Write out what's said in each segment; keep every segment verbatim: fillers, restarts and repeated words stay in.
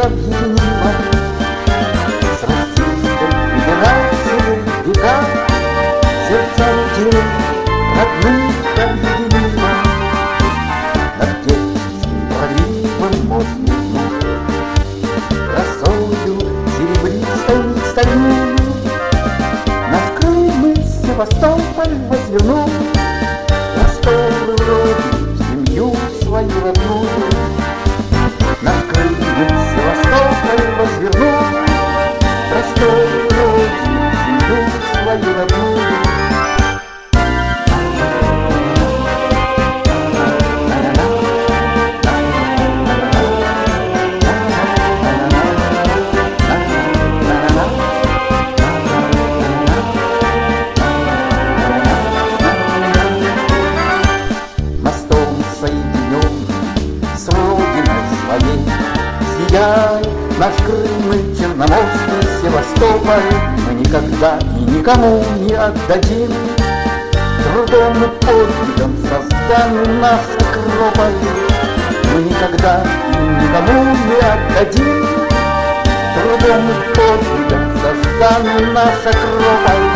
необъяснимо. С российской федерацией века сердца людей родных объединимо. Над Керченским проливом мост мигнул росою серебристой стальную. Над Крым и Севастополь возвернул просторы родину, семью свою родную. Над Крым и Севастополь возвернул просторы родину, семью свою родную. Сияй, наш Крым и Черноморский Севастополь, мы никогда и никому не отдадим. Трудом и подвигом создан наш Акрополь, мы никогда и никому не отдадим. Трудом и подвигом создан наш Акрополь.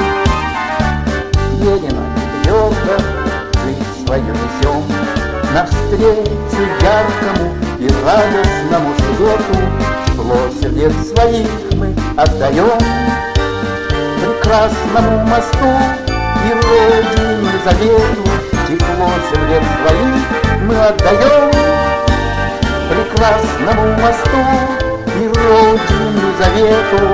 Едем твердо, жизнь свою несем навстречу яркому и радостному свету. Тепло сердец своих мы отдаем прекрасному мосту и Родине завету. Тепло сердец своих мы отдаем прекрасному мосту и Родине завету.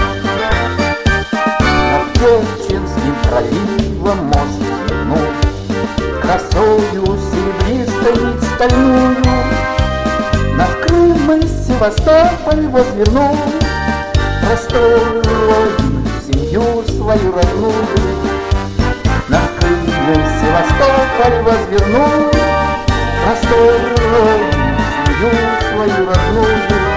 Над Керченским проливом мост свернул красою серебристой стальную. Над Крым и Севастополь возвернул просторы родины, семью свою родную. Над Крым и Севастополь возвернул просторы родины, семью свою родную.